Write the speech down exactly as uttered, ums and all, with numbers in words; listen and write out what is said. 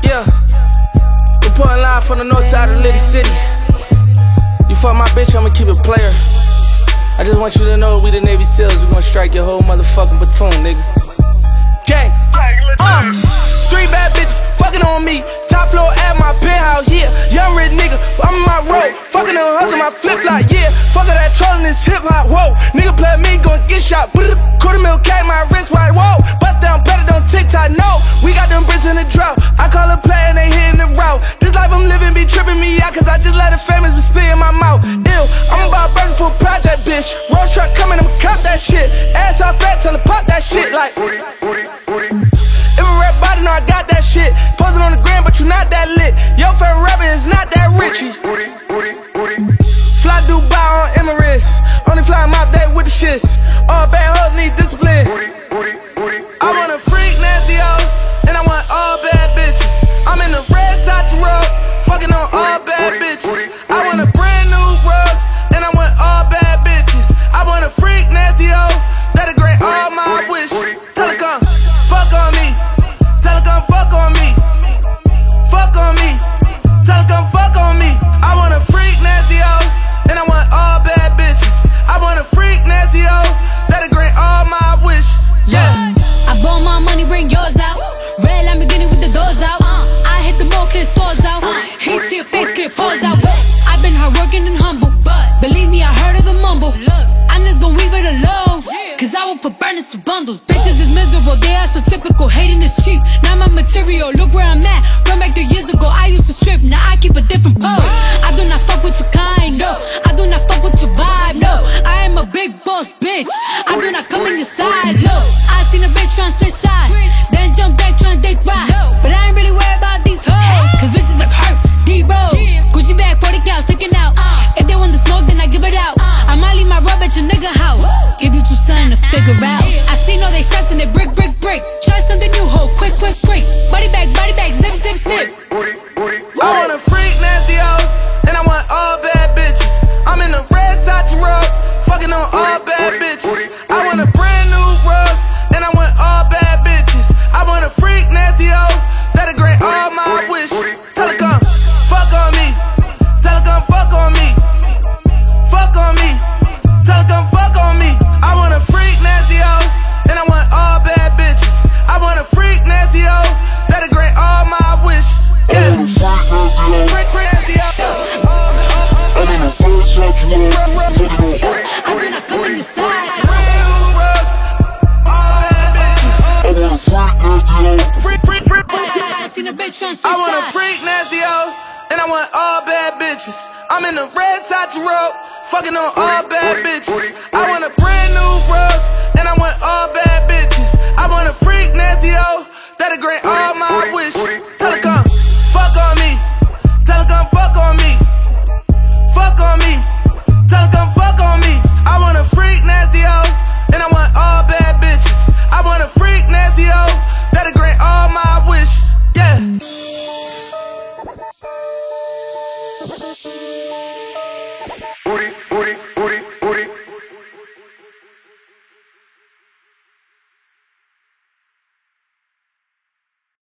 Yeah, reporting live from the north side of Litty City. You fuck my bitch, I'ma keep it player. I just want you to know we the Navy SEALs. We gon' strike your whole motherfucking platoon, nigga. Gang, uh, three bad bitches fucking on me. Top floor at my penthouse, yeah. Young rich nigga, I'm in my road. Fucking them hustle my flip flop, yeah. Fuck that trolling this hip hop, whoa. Nigga play me, gon' get shot. Quarter mil K, my wrist wide, whoa. Bust down better on TikTok, no. We got them bricks in the drought. I call a play and they hitting the route. This life I'm living be tripping me out, cause I just let the famous be spit in my mouth. Ew, I'm about burger for a proud that bitch. Road truck coming, I'ma cop that shit. Ass off fat, tell her pop that shit like. If a rap body, know I got that shit. Posing on the gram, but you not that lit. Your favorite rapper is not that rich. Fly Dubai on Emirates. Only fly my day with the shits. All bad hoes need discipline. I want a freak, nasty hoes, and I want all bad bitches. I'm in the red Sachi road, fucking on all bad bitches. I want a brand new Rolls, and I want all bad bitches. I want a freak, nasty hoe, that'll grant all my wishes. Tell her come, fuck on me. Tell her come fuck on me. Fuck on me. Tell her come fuck on me. I want a freak, nasty hoe, and I want all bad bitches. I want a freak, nasty hoe, that'll grant all my wishes. Yeah. I bought my money, bring yours out. Red Lamborghini with the doors out. I hit the mall, clear stores out. Heat to your face, clear pause out. I've been hardworking and humble, but believe me, I heard of the mumble. I'm just gon' leave it alone, cause I will put burners for bundles. Bitches is miserable, they are so typical. Hating is cheap, not my material. Look where I'm at, run back three years ago. I used to strip, now I keep a different pose. I do not fuck with your kind, no. I do not fuck with your vibe, no. I am a big boss, bitch. I do not come in your size, no. I seen a bitch tryna switch sides, then jump back tryna date right. But I ain't really worried about these hoes, cause bitches like hurt, D-Rose. Gucci bag, forty cal, sticking out. If they want the smoke, then I give it out. I might leave my rub at your nigga house. Give you two something to figure out. I see all they shots and they brick, brick, brick. Try something new, ho, quick, quick, quick. Body bag, body bag, zip, zip, zip. I want a freak, nasty hoe, and I want all bad bitches. I'm in the red Sachi road, fucking on all bad bitches. I want a brand new Rolls, and I want all bad bitches. I want a freak, nasty hoe, that'll grant all my wishes. Tell her come, fuck on me. Tell her come fuck on me. Fuck on me. Tell her come fuck on me. I want a freak, nasty hoe, and I want all bad bitches. I want a freak, nasty hoe, that'll grant all my wishes. Yeah. Freak, freak, nasty hoe. I'm in the red Sachi road, fucking on. I do not come in your side. Brand new Rolls, all bad bitches. I want a freak, nasty hoe. Freak, freak, freak. I seen a bitch tryna switch I want a sides. freak, nasty hoe, and I want all bad bitches. I'm in the red Sachi road, fucking on all bad bitches. I want a brand new Rolls,